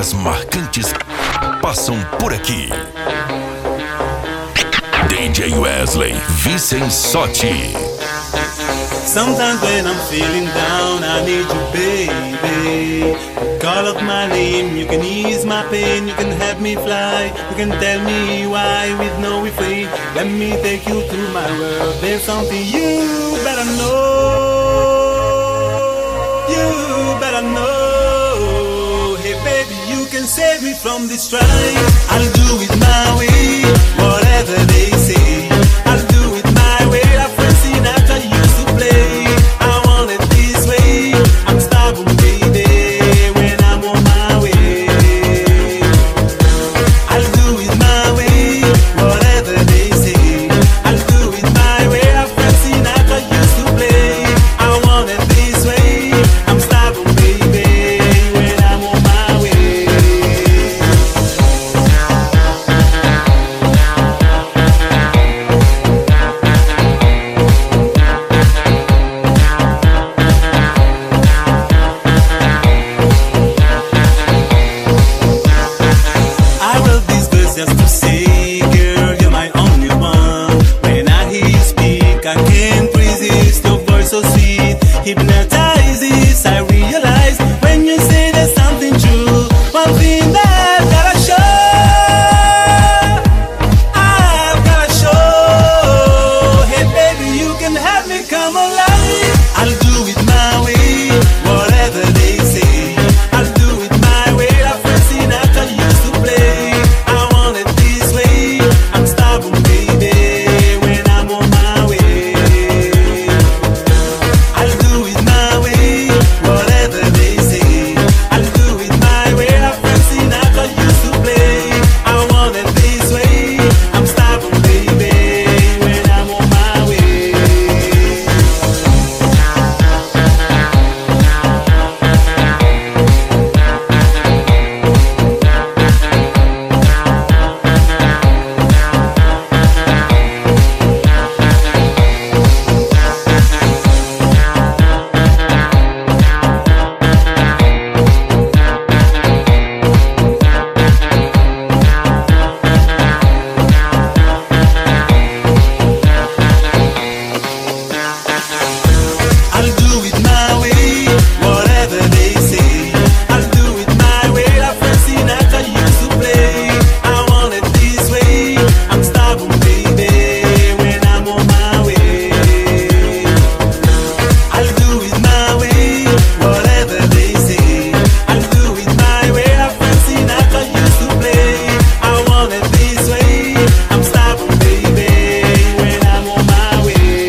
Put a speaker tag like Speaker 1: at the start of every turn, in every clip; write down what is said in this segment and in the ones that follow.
Speaker 1: músicas marcantes passam por aqui. DJ Wesley Vicensotti.
Speaker 2: Sometimes when I'm feeling down, I need you, baby. Call out my name, you can ease my pain, you can help me fly, you can tell me why with no refrain. Let me take you to my world. There's something you better know. You better know. Hey baby, you can save me from this strife. I'll do it my way, whatever they say. I'll do it my way. That Frank Sinatra used to play. I want it this way. I'm stubborn, baby. When I'm on my way, I'll do it my way, whatever they say. I'll do it my way. That Frank Sinatra used to play. I want it this way. I'm stubborn, baby. When I'm on my way. I wrote these verses just to say, girl, you're my only one. When I hear you speak, I can't resist. Your voice so sweet, hypnotizes. I realize when you say there's something true. One thing that I've gotta show, I've gotta show. Hey baby, you can have me come alive. I'll do it my way, whatever they say. I'll do it my way. That Frank Sinatra used to play. I want it this way. I'm stubborn, baby. When I'm on my way, I'll do it my way, whatever they say. I'll do it my way. That Frank Sinatra used to play. I want it this way. I'm stubborn, baby. When I'm on my way. I'll do it my way, whatever they say. I'll do it my way. That Frank Sinatra used to play. I want it this way. I'm stubborn, baby. When I'm on my way, I'll do it my way, whatever they say. I'll do it my way. That Frank Sinatra used to play. I want it this way. I'm stubborn, baby. When I'm on my way.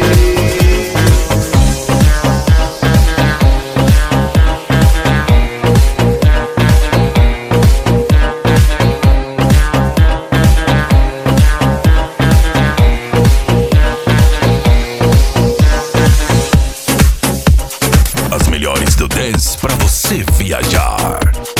Speaker 1: As melhores do dance pra você viajar.